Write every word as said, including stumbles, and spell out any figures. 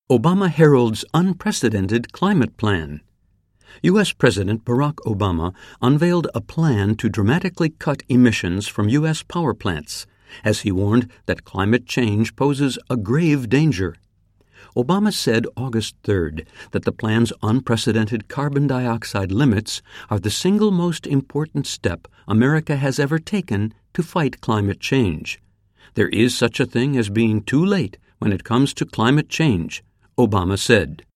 Obama heralds unprecedented climate plan. U S. President Barack Obama unveiled a plan to dramatically cut emissions from U S power plants, as he warned that climate change poses a grave danger. Obama said August third that the plan's unprecedented carbon dioxide limits are the single most important step America has ever taken to fight climate change. There is such a thing as being too late when it comes to climate change, Obama said.